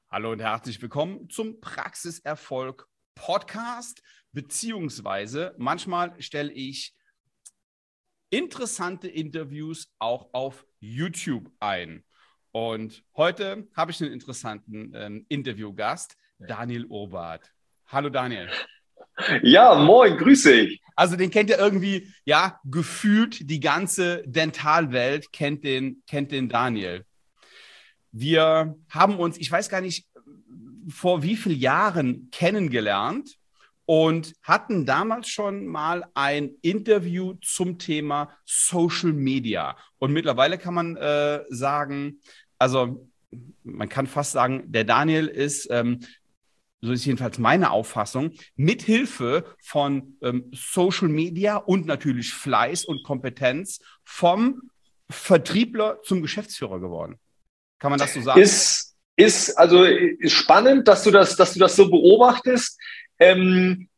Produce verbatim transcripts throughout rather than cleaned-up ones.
Hallo und herzlich willkommen zum Praxiserfolg Podcast, beziehungsweise manchmal stelle ich interessante Interviews auch auf YouTube ein. Und heute habe ich einen interessanten ähm, Interviewgast, Daniel Urbath. Hallo Daniel. Ja, moin, grüße dich. Also den kennt ja irgendwie, ja, gefühlt die ganze Dentalwelt kennt den, kennt den Daniel. Wir haben uns, ich weiß gar nicht, vor wie vielen Jahren kennengelernt und hatten damals schon mal ein Interview zum Thema Social Media. Und mittlerweile kann man äh, sagen, also man kann fast sagen, der Daniel ist, ähm, so ist jedenfalls meine Auffassung, mithilfe von ähm, Social Media und natürlich Fleiß und Kompetenz vom Vertriebler zum Geschäftsführer geworden. Kann man das so sagen? Ist, ist also ist spannend, dass du das, dass du das so beobachtest. Ähm,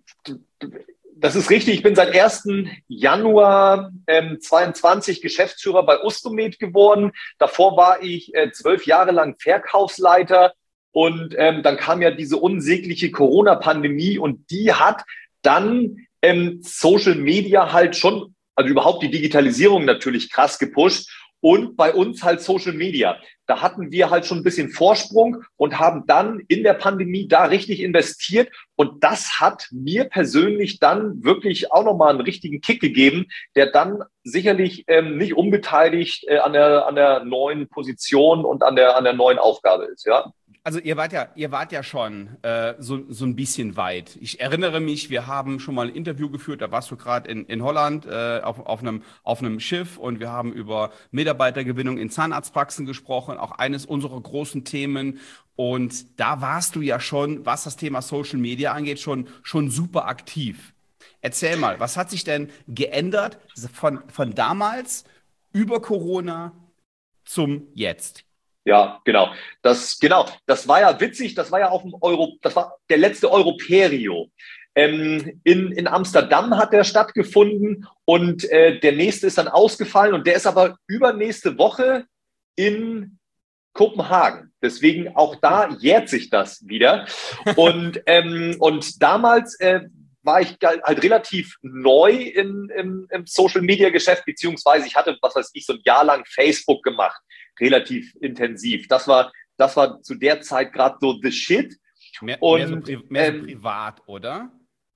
das ist richtig. Ich bin seit ersten Januar ähm, zweiundzwanzig Geschäftsführer bei Ustomed geworden. Davor war ich äh, zwölf Jahre lang Verkaufsleiter. Und ähm, dann kam ja diese unsägliche Corona-Pandemie und die hat dann ähm, Social Media halt schon, also überhaupt die Digitalisierung natürlich krass gepusht. Und bei uns halt Social Media. Da hatten wir halt schon ein bisschen Vorsprung und haben dann in der Pandemie da richtig investiert. Und das hat mir persönlich dann wirklich auch nochmal einen richtigen Kick gegeben, der dann sicherlich ähm, nicht unbeteiligt äh, an der, an der neuen Position und an der, an der neuen Aufgabe ist, ja. Also ihr wart ja, ihr wart ja schon äh, so, so ein bisschen weit. Ich erinnere mich, wir haben schon mal ein Interview geführt, da warst du gerade in, in Holland äh, auf, auf, einem, auf einem Schiff und wir haben über Mitarbeitergewinnung in Zahnarztpraxen gesprochen, auch eines unserer großen Themen. Und da warst du ja schon, was das Thema Social Media angeht, schon, schon super aktiv. Erzähl mal, was hat sich denn geändert von, von damals über Corona zum Jetzt? Ja, genau. Das, genau. Das war ja witzig. Das war ja auf dem Euro, das war der letzte Europerio. Ähm, in, in Amsterdam hat der stattgefunden und äh, der nächste ist dann ausgefallen und der ist aber übernächste Woche in Kopenhagen. Deswegen auch da jährt sich das wieder. Und, ähm, und damals äh, war ich halt relativ neu in, im, im Social-Media-Geschäft, beziehungsweise ich hatte, was weiß ich, so ein Jahr lang Facebook gemacht, relativ intensiv. Das war, das war zu der Zeit gerade so the shit. Mehr, Und, mehr, so, pri mehr ähm, so privat, oder?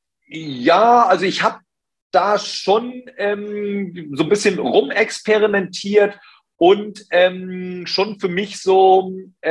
Ja, also ich habe da schon ähm, so ein bisschen rumexperimentiert und ähm, schon für mich so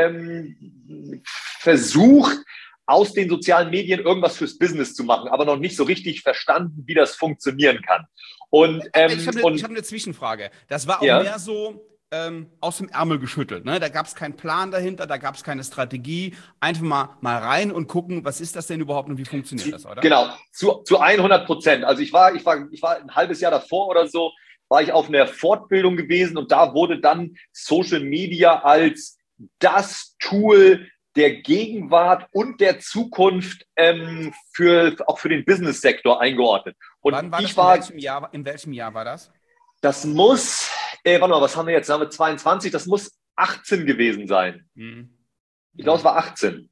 ähm, versucht, aus den sozialen Medien irgendwas fürs Business zu machen, aber noch nicht so richtig verstanden, wie das funktionieren kann. Und, ähm, ich habe eine, und hab eine Zwischenfrage. Das war auch ja, mehr so ähm, aus dem Ärmel geschüttelt. Ne? Da gab es keinen Plan dahinter, da gab es keine Strategie. Einfach mal, mal rein und gucken, was ist das denn überhaupt und wie funktioniert das, oder? genau, zu, zu hundert Prozent. Also ich war, ich, war, ich war ein halbes Jahr davor oder so, war ich auf einer Fortbildung gewesen und da wurde dann Social Media als das Tool der Gegenwart und der Zukunft ähm, für, auch für den Business-Sektor eingeordnet. Und Wann war das? ich In war, welchem Jahr, in welchem Jahr war das? das muss, äh, warte mal, was haben wir jetzt? Haben wir zweiundzwanzig, das muss achtzehn gewesen sein. Hm. Ich glaube, es war achtzehn.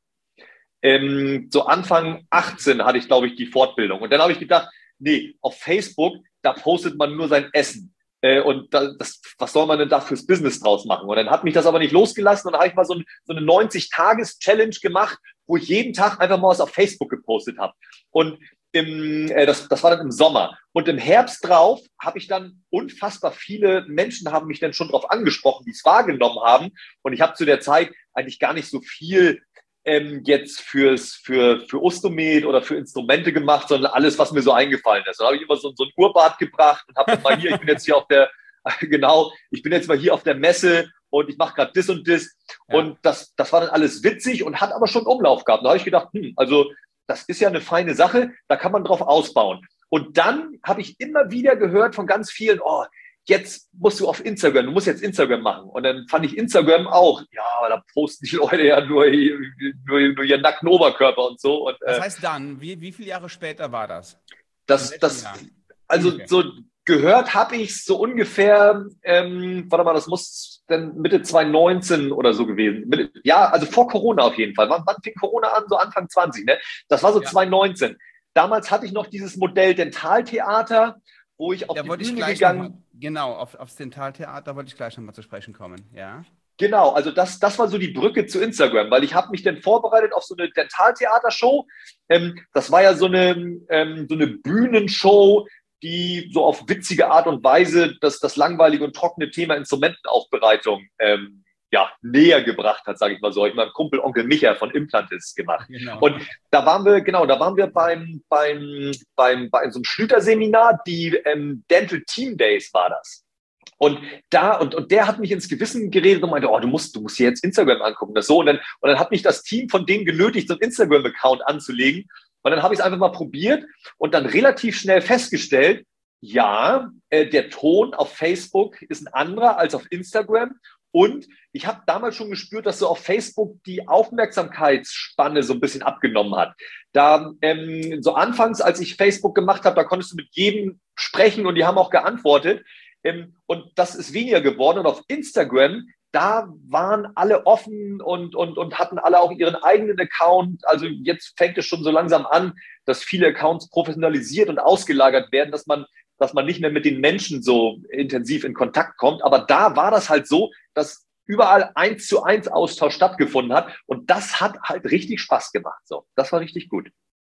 Ähm, so Anfang achtzehn hatte ich, glaube ich, die Fortbildung. Und dann habe ich gedacht, nee, auf Facebook, da postet man nur sein Essen. Äh, und da, das, was soll man denn da fürs Business draus machen? Und dann hat mich das aber nicht losgelassen. Und dann habe ich mal so, ein, so eine neunzig-Tages-Challenge gemacht, wo ich jeden Tag einfach mal was auf Facebook gepostet habe. Und im, äh, das, das war dann im Sommer. Und im Herbst drauf habe ich dann unfassbar viele Menschen haben mich dann schon drauf angesprochen, die es wahrgenommen haben. Und ich habe zu der Zeit eigentlich gar nicht so viel ähm, jetzt fürs, für, für Ustomed oder für Instrumente gemacht, sondern alles, was mir so eingefallen ist. Da habe ich immer so, so ein Urbad gebracht und habe dann mal hier, ich bin jetzt hier auf der, genau, ich bin jetzt mal hier auf der Messe und ich mache gerade das und das. Ja. Und das, das war dann alles witzig und hat aber schon Umlauf gehabt. Da habe ich gedacht, hm, also das ist ja eine feine Sache, da kann man drauf ausbauen. Und dann habe ich immer wieder gehört von ganz vielen, oh, jetzt musst du auf Instagram, du musst jetzt Instagram machen. Und dann fand ich Instagram auch, ja, da posten die Leute ja nur, nur, nur ihren nackten Oberkörper und so. Und, Das äh, heißt dann, wie, wie viele Jahre später war das? das, das, also Ungefähr. so gehört habe ich so ungefähr, ähm, warte mal, das muss, dann Mitte zwanzig neunzehn oder so gewesen. Mitte, ja, also vor Corona auf jeden Fall. Wann, wann fing Corona an? So Anfang zwanzig, ne? Das war so ja. zwanzig neunzehn. Damals hatte ich noch dieses Modell Dentaltheater, wo ich auf da die Bühne gegangen bin. Genau, auf, aufs Dentaltheater wollte ich gleich nochmal zu sprechen kommen, ja. Genau, also das, das war so die Brücke zu Instagram, weil ich habe mich dann vorbereitet auf so eine Dentaltheatershow. Ähm, das war ja so eine, ähm, so eine Bühnenshow, die so auf witzige Art und Weise das, das langweilige und trockene Thema Instrumentenaufbereitung ähm, ja, näher gebracht hat, sage ich mal so. Ich meinem Kumpel Onkel Micha von Implantis gemacht. Genau. Und da waren wir, genau, da waren wir beim, beim, beim, bei so einem Schlüter-Seminar, die ähm, Dental Team Days war das. Und da, und, und der hat mich ins Gewissen geredet und meinte, oh, du musst, du musst hier jetzt Instagram angucken, das so. Und dann, und dann hat mich das Team von denen genötigt, so einen Instagram-Account anzulegen. Und dann habe ich es einfach mal probiert und dann relativ schnell festgestellt, ja, äh, der Ton auf Facebook ist ein anderer als auf Instagram. Und ich habe damals schon gespürt, dass so auf Facebook die Aufmerksamkeitsspanne so ein bisschen abgenommen hat. Da ähm, so anfangs, als ich Facebook gemacht habe, da konntest du mit jedem sprechen und die haben auch geantwortet. Ähm, und das ist weniger geworden. Und auf Instagram, da waren alle offen und, und, und hatten alle auch ihren eigenen Account. Also jetzt fängt es schon so langsam an, dass viele Accounts professionalisiert und ausgelagert werden, dass man, dass man nicht mehr mit den Menschen so intensiv in Kontakt kommt. Aber da war das halt so, dass überall eins zu eins Austausch stattgefunden hat. Und das hat halt richtig Spaß gemacht. So, das war richtig gut.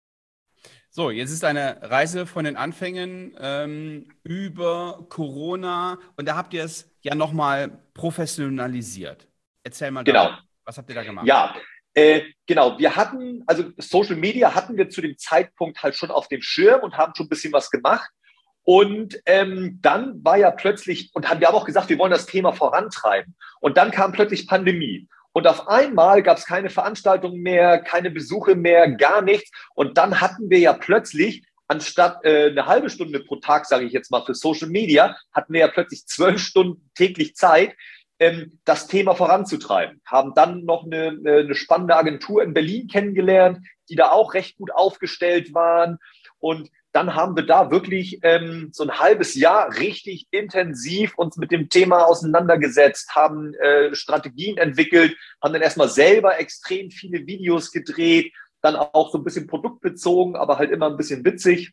So, jetzt ist eine Reise von den Anfängen ähm, über Corona und da habt ihr es ja nochmal professionalisiert. Erzähl mal genau. Darüber. Was habt ihr da gemacht? Ja, äh, genau. Wir hatten, also Social Media hatten wir zu dem Zeitpunkt halt schon auf dem Schirm und haben schon ein bisschen was gemacht. Und ähm, dann war ja plötzlich, und haben wir haben auch gesagt, wir wollen das Thema vorantreiben. Und dann kam plötzlich Pandemie. Und auf einmal gab es keine Veranstaltungen mehr, keine Besuche mehr, gar nichts. Und dann hatten wir ja plötzlich, anstatt äh, eine halbe Stunde pro Tag, sage ich jetzt mal, für Social Media, hatten wir ja plötzlich zwölf Stunden täglich Zeit, ähm, das Thema voranzutreiben. Haben dann noch eine, eine spannende Agentur in Berlin kennengelernt, die da auch recht gut aufgestellt waren. Und dann haben wir da wirklich ähm, so ein halbes Jahr richtig intensiv uns mit dem Thema auseinandergesetzt, haben äh, Strategien entwickelt, haben dann erstmal selber extrem viele Videos gedreht, dann auch so ein bisschen produktbezogen, aber halt immer ein bisschen witzig.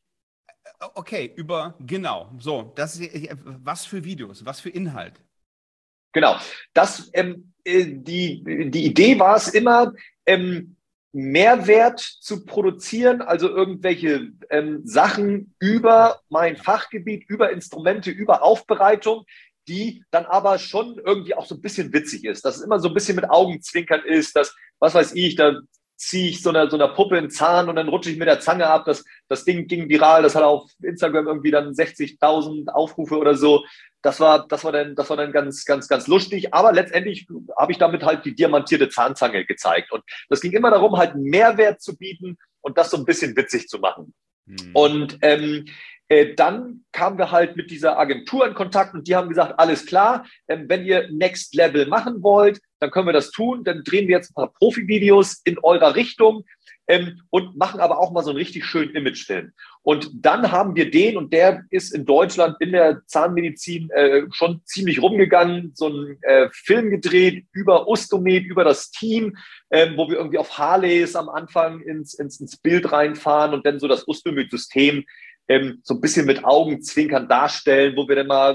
Okay, über, genau, so, das ist, was für Videos, was für Inhalt? Genau, das, ähm, die, die Idee war es immer, ähm, Mehrwert zu produzieren, also irgendwelche ähm, Sachen über mein Fachgebiet, über Instrumente, über Aufbereitung, die dann aber schon irgendwie auch so ein bisschen witzig ist, dass es immer so ein bisschen mit Augenzwinkern ist, dass, was weiß ich, da ziehe ich so einer, so einer Puppe einen Zahn und dann rutsche ich mit der Zange ab. Das, das Ding ging viral, das hat auf Instagram irgendwie dann sechzigtausend Aufrufe oder so. Das war, das war dann, das war dann ganz, ganz, ganz lustig. Aber letztendlich habe ich damit halt die diamantierte Zahnzange gezeigt. Und das ging immer darum, halt Mehrwert zu bieten und das so ein bisschen witzig zu machen. Mhm. Und ähm, äh, dann kamen wir halt mit dieser Agentur in Kontakt und die haben gesagt, alles klar, ähm, wenn ihr Next Level machen wollt, dann können wir das tun. Dann drehen wir jetzt ein paar Profi-Videos in eurer Richtung ähm, und machen aber auch mal so einen richtig schönen Imagefilm. Und dann haben wir den, und der ist in Deutschland in der Zahnmedizin äh, schon ziemlich rumgegangen, so einen äh, Film gedreht über Ostomed, über das Team, ähm, wo wir irgendwie auf Harleys am Anfang ins, ins, ins Bild reinfahren und dann so das Ostomed-System ähm, so ein bisschen mit Augenzwinkern darstellen, wo wir dann mal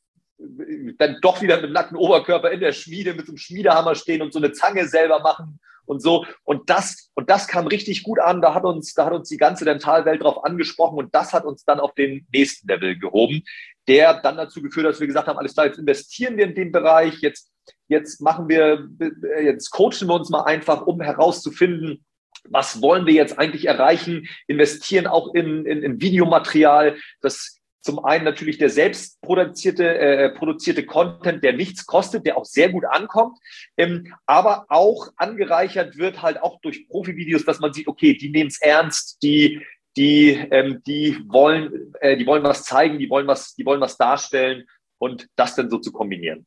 dann doch wieder mit nacktem Oberkörper in der Schmiede mit so einem Schmiedehammer stehen und so eine Zange selber machen und so. Und das, und das kam richtig gut an. Da hat uns, da hat uns die ganze Dentalwelt drauf angesprochen und das hat uns dann auf den nächsten Level gehoben, der dann dazu geführt hat, dass wir gesagt haben, alles klar, jetzt investieren wir in den Bereich, jetzt, jetzt machen wir, jetzt coachen wir uns mal einfach, um herauszufinden, was wollen wir jetzt eigentlich erreichen, investieren auch in, in, in Videomaterial, das zum einen natürlich der selbst produzierte, äh, produzierte Content, der nichts kostet, der auch sehr gut ankommt, ähm, aber auch angereichert wird halt auch durch Profi-Videos, dass man sieht, okay, die nehmen es ernst, die, die, ähm, die wollen, äh, die wollen was zeigen, die wollen was, die wollen was darstellen und das dann so zu kombinieren.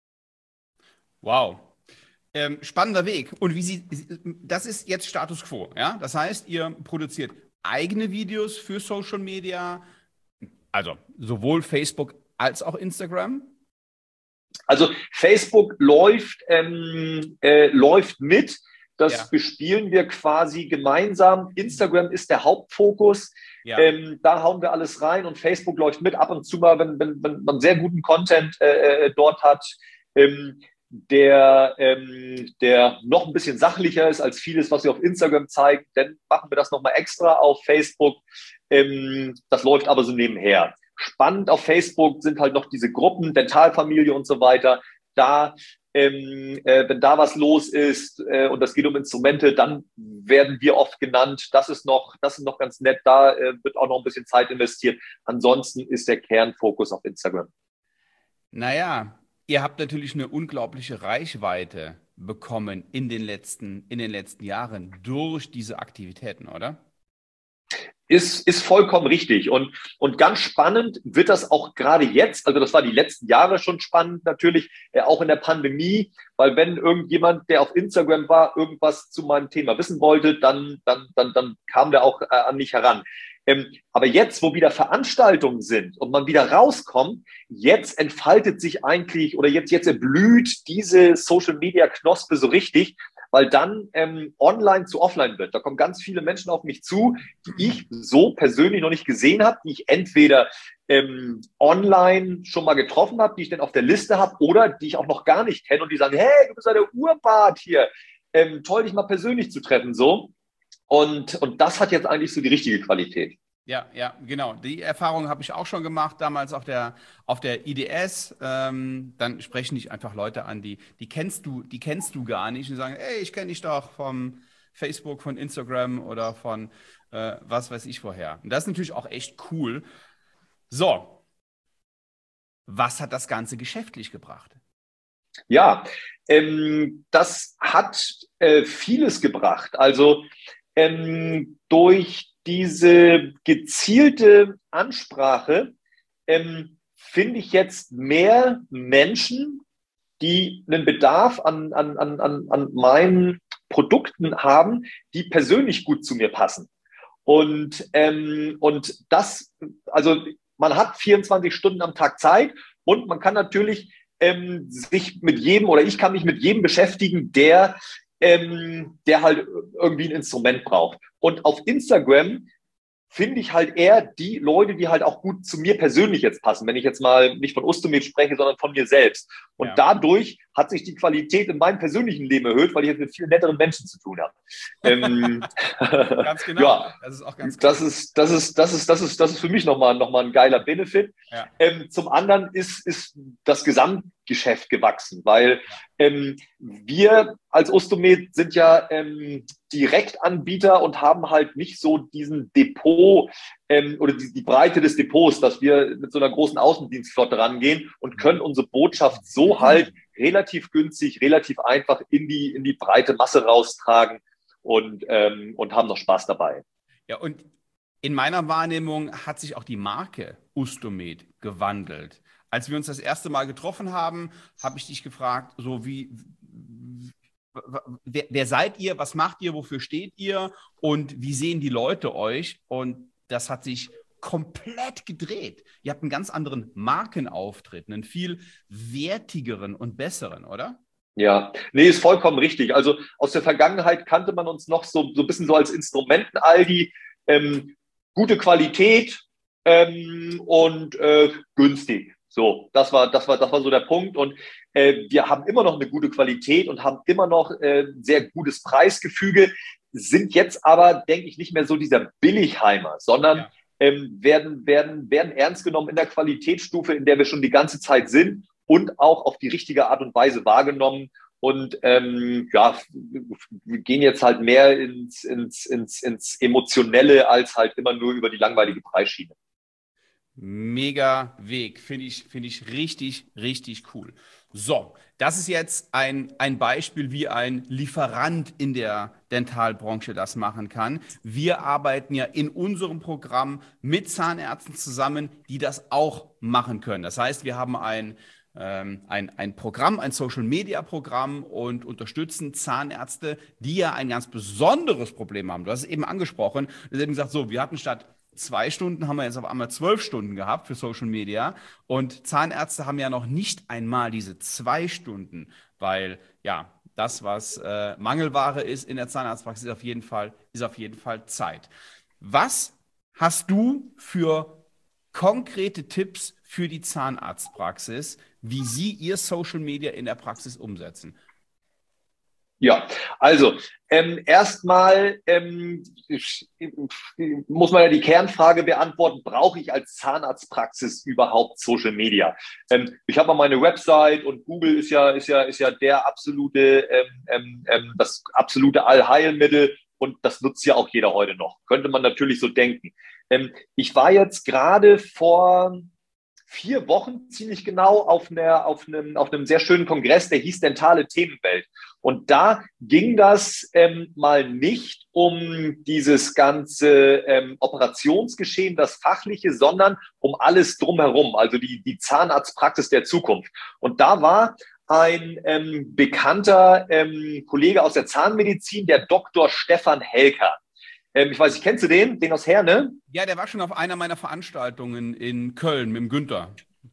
Wow. Ähm, spannender Weg. Und wie Sie, das ist jetzt Status Quo, ja? Das heißt, ihr produziert eigene Videos für Social Media, also sowohl Facebook als auch Instagram? Also Facebook läuft, ähm, äh, läuft mit. Das ja. bespielen wir quasi gemeinsam. Instagram ist der Hauptfokus. Ja. Ähm, da hauen wir alles rein und Facebook läuft mit. Ab und zu mal, wenn, wenn, wenn man sehr guten Content äh, dort hat, ähm, der, ähm, der noch ein bisschen sachlicher ist als vieles, was wir auf Instagram zeigen, dann machen wir das nochmal extra auf Facebook. Ähm, das läuft aber so nebenher. Spannend auf Facebook sind halt noch diese Gruppen, Dentalfamilie und so weiter. Da Ähm, äh, wenn da was los ist äh, und das geht um Instrumente, dann werden wir oft genannt. Das ist noch, das ist noch ganz nett. Da äh, wird auch noch ein bisschen Zeit investiert. Ansonsten ist der Kernfokus auf Instagram. Naja, ihr habt natürlich eine unglaubliche Reichweite bekommen in den letzten, in den letzten Jahren durch diese Aktivitäten, oder? Ist, ist vollkommen richtig. Und, und ganz spannend wird das auch gerade jetzt, also das war die letzten Jahre schon spannend natürlich, äh, auch in der Pandemie, weil wenn irgendjemand, der auf Instagram war, irgendwas zu meinem Thema wissen wollte, dann, dann, dann, dann kam der auch äh, an mich heran. Ähm, aber jetzt, wo wieder Veranstaltungen sind und man wieder rauskommt, jetzt entfaltet sich eigentlich oder jetzt, jetzt erblüht diese Social-Media-Knospe so richtig, weil dann ähm, online zu offline wird. Da kommen ganz viele Menschen auf mich zu, die ich so persönlich noch nicht gesehen habe, die ich entweder ähm, online schon mal getroffen habe, die ich dann auf der Liste habe oder die ich auch noch gar nicht kenne und die sagen, hey, du bist ja der Urbart hier, ähm, toll, dich mal persönlich zu treffen, so. Und, und das hat jetzt eigentlich so die richtige Qualität. Ja, ja, genau. Die Erfahrung habe ich auch schon gemacht, damals auf der, auf der I D S. Ähm, dann sprechen dich einfach Leute an, die, die kennst du, die kennst du gar nicht und sagen, ey, ich kenne dich doch vom Facebook, von Instagram oder von äh, was weiß ich woher. Und das ist natürlich auch echt cool. So, was hat das Ganze geschäftlich gebracht? Ja, ähm, das hat äh, vieles gebracht. Also ähm, durch diese gezielte Ansprache ähm, finde ich jetzt mehr Menschen, die einen Bedarf an, an, an, an meinen Produkten haben, die persönlich gut zu mir passen. Und, ähm, und das, also man hat vierundzwanzig Stunden am Tag Zeit und man kann natürlich ähm, sich mit jedem oder ich kann mich mit jedem beschäftigen, der Ähm, der halt irgendwie ein Instrument braucht. Und auf Instagram finde ich halt eher die Leute, die halt auch gut zu mir persönlich jetzt passen, wenn ich jetzt mal nicht von Ustomed spreche, sondern von mir selbst. Und ja. dadurch hat sich die Qualität in meinem persönlichen Leben erhöht, weil ich jetzt mit viel netteren Menschen zu tun habe. ähm, ganz genau. Ja, das ist auch ganz das ist, das ist, das ist, das ist, das ist für mich nochmal, nochmal ein geiler Benefit. Ja. Ähm, zum anderen ist, ist das Gesamtgeschäft gewachsen, weil ähm, wir als Ustomed sind ja ähm, Direktanbieter und haben halt nicht so diesen Depot ähm, oder die, die Breite des Depots, dass wir mit so einer großen Außendienstflotte rangehen und können unsere Botschaft so halt relativ günstig, relativ einfach in die, in die breite Masse raustragen und, ähm, und haben noch Spaß dabei. Ja, und in meiner Wahrnehmung hat sich auch die Marke Ustomed gewandelt. Als wir uns das erste Mal getroffen haben, habe ich dich gefragt, so wie, wer, wer seid ihr, was macht ihr, wofür steht ihr und wie sehen die Leute euch? Und das hat sich komplett gedreht. Ihr habt einen ganz anderen Markenauftritt, einen viel wertigeren und besseren, oder? Ja, nee, ist vollkommen richtig. Also aus der Vergangenheit kannte man uns noch so, so ein bisschen so als Instrumenten-Aldi, ähm, gute Qualität ähm, und äh, günstig. So, das war, das war, das war so der Punkt. Und äh, wir haben immer noch eine gute Qualität und haben immer noch äh, sehr gutes Preisgefüge, sind jetzt aber, denke ich, nicht mehr so dieser Billigheimer, sondern ja. ähm, werden, werden, werden ernst genommen in der Qualitätsstufe, in der wir schon die ganze Zeit sind und auch auf die richtige Art und Weise wahrgenommen. Und ähm, ja, wir gehen jetzt halt mehr ins, ins, ins, ins Emotionelle als halt immer nur über die langweilige Preisschiene. Mega Weg, finde ich, finde ich richtig, richtig cool. So, das ist jetzt ein, ein Beispiel, wie ein Lieferant in der Dentalbranche das machen kann. Wir arbeiten ja in unserem Programm mit Zahnärzten zusammen, die das auch machen können. Das heißt, wir haben ein ähm, Ein, ein Programm, ein Social-Media-Programm und unterstützen Zahnärzte, die ja ein ganz besonderes Problem haben. Du hast es eben angesprochen. Du hast eben gesagt, so, wir hatten statt zwei Stunden haben wir jetzt auf einmal zwölf Stunden gehabt für Social Media. Und Zahnärzte haben ja noch nicht einmal diese zwei Stunden, weil ja, das, was äh, Mangelware ist in der Zahnarztpraxis, ist auf jeden Fall, ist auf jeden Fall Zeit. Was hast du für konkrete Tipps für die Zahnarztpraxis, wie sie ihr Social Media in der Praxis umsetzen? Ja, also ähm, erstmal ähm, muss man ja die Kernfrage beantworten, brauche ich als Zahnarztpraxis überhaupt Social Media? Ähm, ich habe mal meine Website und Google ist ja, ist ja, ist ja der absolute, ähm, ähm, das absolute Allheilmittel und das nutzt ja auch jeder heute noch. Könnte man natürlich so denken. Ähm, ich war jetzt gerade vor vier Wochen ziemlich genau auf, einer, auf, einem, auf einem sehr schönen Kongress, der hieß Dentale Themenwelt. Und da ging das ähm, mal nicht um dieses ganze ähm, Operationsgeschehen, das Fachliche, sondern um alles drumherum, also die, die Zahnarztpraxis der Zukunft. Und da war ein ähm, bekannter ähm, Kollege aus der Zahnmedizin, der Doktor Stefan Helker. Ähm, ich weiß nicht, kennst du den? Den aus Herne? Ja, der war schon auf einer meiner Veranstaltungen in Köln mit dem Günther.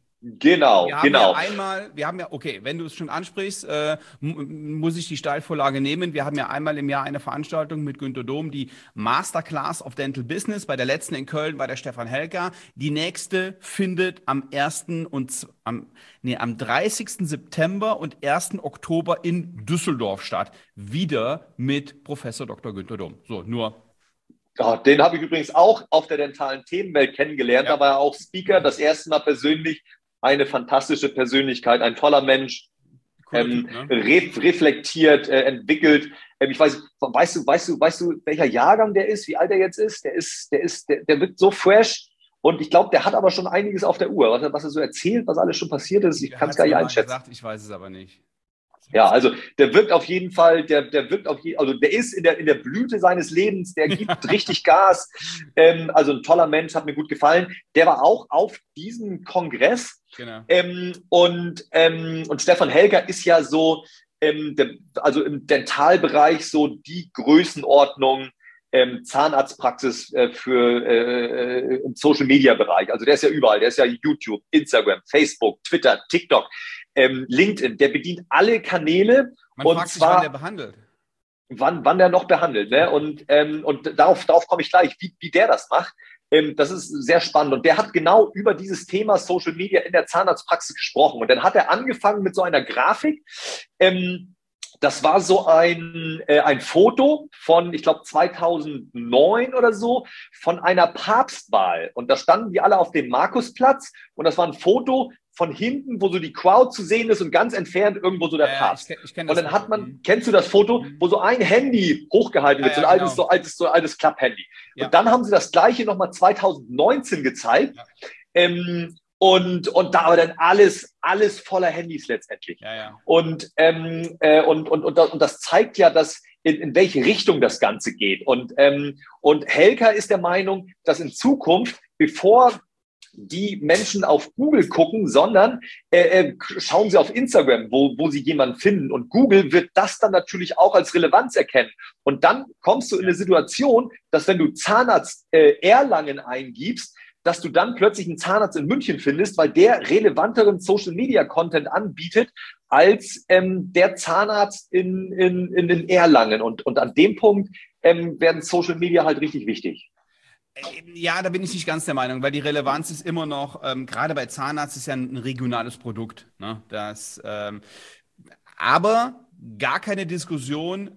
Genau, Wir haben ja genau. einmal, wir haben ja, okay, wenn du es schon ansprichst, äh, muss ich die Steilvorlage nehmen. Wir haben ja einmal im Jahr eine Veranstaltung mit Günter Dom, die Masterclass of Dental Business. Bei der letzten in Köln war der Stefan Helker. Die nächste findet am ersten und am, nee, am dreißigsten September und ersten Oktober in Düsseldorf statt. Wieder mit Professor Doktor Günter Dom. So, nur. Ja, den habe ich übrigens auch auf der dentalen Themenwelt kennengelernt. Ja. Da war er auch Speaker, das erste Mal persönlich. Eine fantastische Persönlichkeit, ein toller Mensch, ähm, Typ, ne? re reflektiert, äh, entwickelt. Ähm, ich weiß, weißt du, weißt du, weißt du, welcher Jahrgang der ist, wie alt er jetzt ist? Der ist, der ist, der, der wirkt so fresh. Und ich glaube, der hat aber schon einiges auf der Uhr. Was er, was er so erzählt, was alles schon passiert ist, ich kann es gar nicht einschätzen. Gesagt, ich weiß es aber nicht. Ja, also der wirkt auf jeden Fall, der, der wirkt auf jeden, also der ist in der, in der Blüte seines Lebens, der gibt richtig Gas. Ähm, also ein toller Mensch, hat mir gut gefallen. Der war auch auf diesem Kongress. Genau. Ähm, und, ähm, und Stefan Helker ist ja so, ähm, der, also im Dentalbereich so die Größenordnung ähm, Zahnarztpraxis äh, für äh, im Social Media Bereich. Also der ist ja überall, der ist ja YouTube, Instagram, Facebook, Twitter, TikTok. Ähm, LinkedIn, der bedient alle Kanäle. Man und fragt zwar, sich, wann der behandelt. Wann, wann der noch behandelt. Ne? Und, ähm, und darauf, darauf komme ich gleich, wie, wie der das macht. Ähm, das ist sehr spannend. Und der hat genau über dieses Thema Social Media in der Zahnarztpraxis gesprochen. Und dann hat er angefangen mit so einer Grafik. Ähm, das war so ein, äh, ein Foto von, ich glaube, zweitausendneun oder so, von einer Papstwahl. Und da standen die alle auf dem Markusplatz. Und das war ein Foto von hinten, wo so die Crowd zu sehen ist und ganz entfernt irgendwo so der Ja, Papst. ich, ich kenn und das dann hat man, mhm. kennst du das Foto, wo so ein Handy hochgehalten wird, ja, so ein ja, altes, genau. so altes, so altes Klapp-Handy. Ja. Und dann haben sie das Gleiche nochmal zweitausendneunzehn gezeigt. Ja. Ähm, und, und da war dann alles, alles voller Handys letztendlich. Ja, ja. Und, ähm, äh, und, und, und, das, und das zeigt ja, dass in, in welche Richtung das Ganze geht. Und, ähm, und Helker ist der Meinung, dass in Zukunft, bevor die Menschen auf Google gucken, sondern äh, schauen sie auf Instagram, wo, wo sie jemanden finden. Und Google wird das dann natürlich auch als Relevanz erkennen. Und dann kommst du in eine Situation, dass wenn du Zahnarzt äh, Erlangen eingibst, dass du dann plötzlich einen Zahnarzt in München findest, weil der relevanteren Social-Media-Content anbietet als ähm, der Zahnarzt in, in, in, in Erlangen. Und, und an dem Punkt ähm, werden Social-Media halt richtig wichtig. Ja, da bin ich nicht ganz der Meinung, weil die Relevanz ist immer noch, ähm, gerade bei Zahnarzt ist ja ein regionales Produkt. Ne? Das, ähm, aber gar keine Diskussion.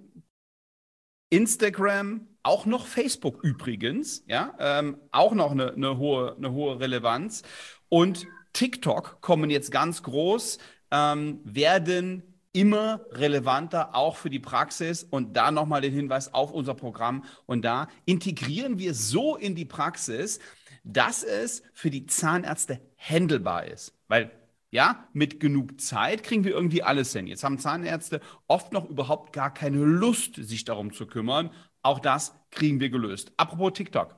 Instagram, auch noch Facebook übrigens, ja, ähm, auch noch eine, eine, hohe, eine hohe Relevanz. Und TikTok kommen jetzt ganz groß, ähm, werden immer relevanter, auch für die Praxis. Und da nochmal den Hinweis auf unser Programm. Und da integrieren wir so in die Praxis, dass es für die Zahnärzte handelbar ist. Weil, ja, mit genug Zeit kriegen wir irgendwie alles hin. Jetzt haben Zahnärzte oft noch überhaupt gar keine Lust, sich darum zu kümmern. Auch das kriegen wir gelöst. Apropos TikTok.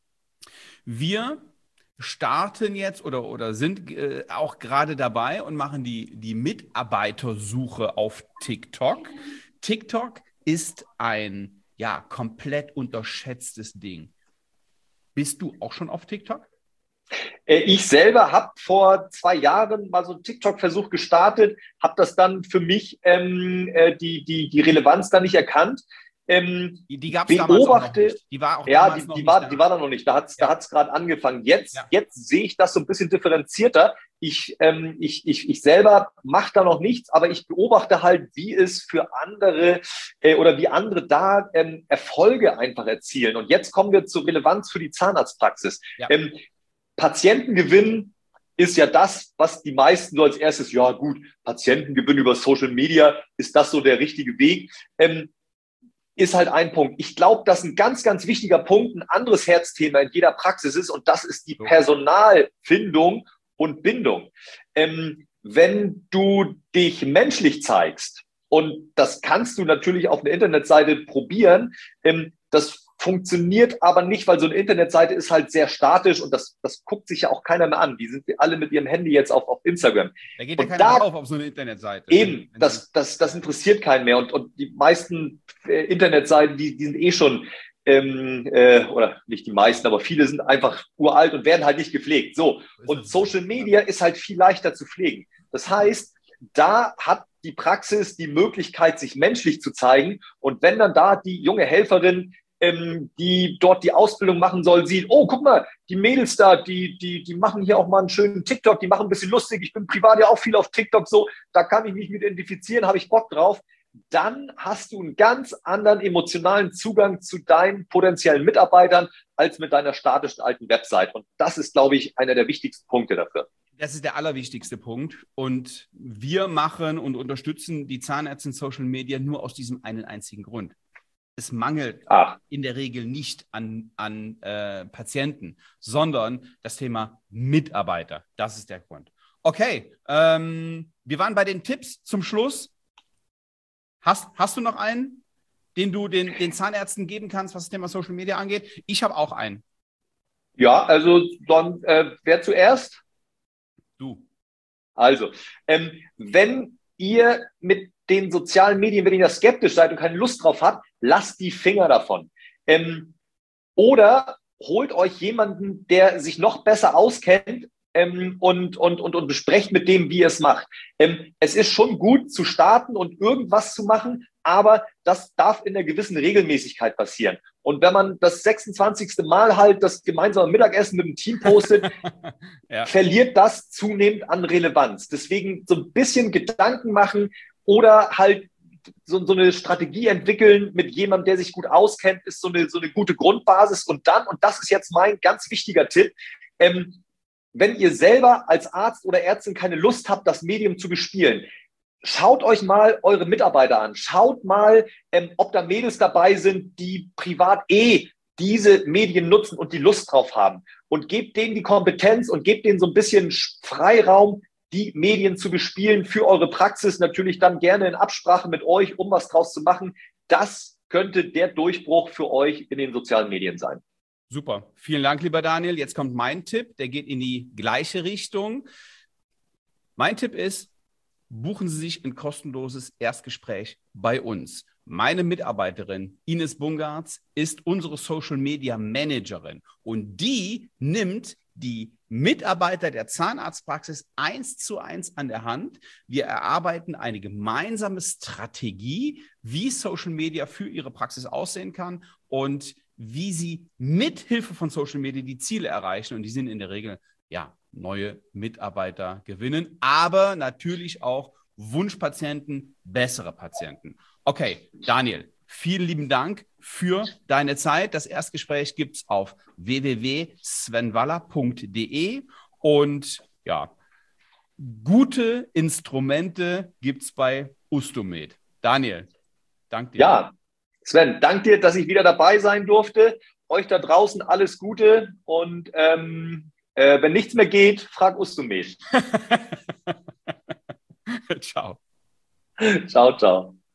Wir starten jetzt oder, oder sind äh, auch gerade dabei und machen die, die Mitarbeitersuche auf TikTok. TikTok ist ein ja komplett unterschätztes Ding. Bist du auch schon auf TikTok? Ich selber habe vor zwei Jahren mal so einen TikTok-Versuch gestartet, habe das dann für mich ähm, äh, die, die, die Relevanz dann nicht erkannt. Ähm, Die, die gab es damals auch noch beobachte, nicht. Die war auch ja, damals die, noch die nicht war, da. die war da noch nicht. Da hat es Ja. da hat's gerade angefangen. Jetzt, Ja. jetzt sehe ich das so ein bisschen differenzierter. Ich, ähm, ich, ich, ich selber mache da noch nichts, aber ich beobachte halt, wie es für andere äh, oder wie andere da ähm, Erfolge einfach erzielen. Und jetzt kommen wir zur Relevanz für die Zahnarztpraxis. Ja. Ähm, Patientengewinn ist ja das, was die meisten so als erstes, ja gut, Patientengewinn über Social Media, ist das so der richtige Weg? Ähm, ist halt ein Punkt. Ich glaube, dass ein ganz, ganz wichtiger Punkt, ein anderes Herzthema in jeder Praxis ist, und das ist die Personalfindung und Bindung. Ähm, wenn du dich menschlich zeigst, und das kannst du natürlich auf einer Internetseite probieren, ähm, das funktioniert aber nicht, weil so eine Internetseite ist halt sehr statisch und das, das guckt sich ja auch keiner mehr an. Die sind alle mit ihrem Handy jetzt auf, auf Instagram. Da geht ja und keiner da, drauf auf so eine Internetseite. Eben, Wenn, das, das, das interessiert keinen mehr. Und, und die meisten äh, Internetseiten, die, die sind eh schon, ähm, äh, oder nicht die meisten, aber viele sind einfach uralt und werden halt nicht gepflegt. So, und Social Media ist halt viel leichter zu pflegen. Das heißt, da hat die Praxis die Möglichkeit, sich menschlich zu zeigen. Und wenn dann da die junge Helferin, ähm, die dort die Ausbildung machen soll, sieht, oh, guck mal, die Mädels da, die, die, die machen hier auch mal einen schönen TikTok, die machen ein bisschen lustig, ich bin privat ja auch viel auf TikTok, so, da kann ich mich mit identifizieren, habe ich Bock drauf, dann hast du einen ganz anderen emotionalen Zugang zu deinen potenziellen Mitarbeitern als mit deiner statischen alten Website. Und das ist, glaube ich, einer der wichtigsten Punkte dafür. Das ist der allerwichtigste Punkt. Und wir machen und unterstützen die Zahnärzte in Social Media nur aus diesem einen einzigen Grund. Es mangelt Ach. in der Regel nicht an, an äh, Patienten, sondern das Thema Mitarbeiter. Das ist der Grund. Okay, ähm, wir waren bei den Tipps zum Schluss. Hast, hast du noch einen, den du den, den Zahnärzten geben kannst, was das Thema Social Media angeht? Ich habe auch einen. Ja, also dann äh, wer zuerst? Du. Also, ähm, wenn ihr mit den sozialen Medien, wenn ihr da skeptisch seid und keine Lust drauf habt, lasst die Finger davon. Ähm, oder holt euch jemanden, der sich noch besser auskennt, ähm, und, und, und, und besprecht mit dem, wie ihr es macht. Ähm, es ist schon gut zu starten und irgendwas zu machen, aber das darf in einer gewissen Regelmäßigkeit passieren. Und wenn man das sechsundzwanzigste Mal halt das gemeinsame Mittagessen mit dem Team postet, ja. verliert das zunehmend an Relevanz. Deswegen so ein bisschen Gedanken machen oder halt so, so eine Strategie entwickeln mit jemandem, der sich gut auskennt, ist so eine, so eine gute Grundbasis. Und dann, und das ist jetzt mein ganz wichtiger Tipp, ähm, wenn ihr selber als Arzt oder Ärztin keine Lust habt, das Medium zu bespielen, schaut euch mal eure Mitarbeiter an. Schaut mal, ähm, ob da Mädels dabei sind, die privat eh diese Medien nutzen und die Lust drauf haben. Und gebt denen die Kompetenz und gebt denen so ein bisschen Freiraum, die Medien zu bespielen für eure Praxis. Natürlich dann gerne in Absprache mit euch, um was draus zu machen. Das könnte der Durchbruch für euch in den sozialen Medien sein. Super. Vielen Dank, lieber Daniel. Jetzt kommt mein Tipp. Der geht in die gleiche Richtung. Mein Tipp ist, buchen Sie sich ein kostenloses Erstgespräch bei uns. Meine Mitarbeiterin Ines Bungartz ist unsere Social Media Managerin und die nimmt die Mitarbeiter der Zahnarztpraxis eins zu eins an der Hand. Wir erarbeiten eine gemeinsame Strategie, wie Social Media für Ihre Praxis aussehen kann und wie Sie mit Hilfe von Social Media die Ziele erreichen. Und die sind in der Regel ja neue Mitarbeiter gewinnen, aber natürlich auch Wunschpatienten, bessere Patienten. Okay, Daniel, vielen lieben Dank für deine Zeit. Das Erstgespräch gibt es auf w w w punkt sven waller punkt d e und ja, gute Instrumente gibt es bei Ustomed. Daniel, danke dir. Ja, Sven, danke dir, dass ich wieder dabei sein durfte. Euch da draußen alles Gute und ähm, äh, wenn nichts mehr geht, frag Ustomed. Ciao. Ciao, ciao.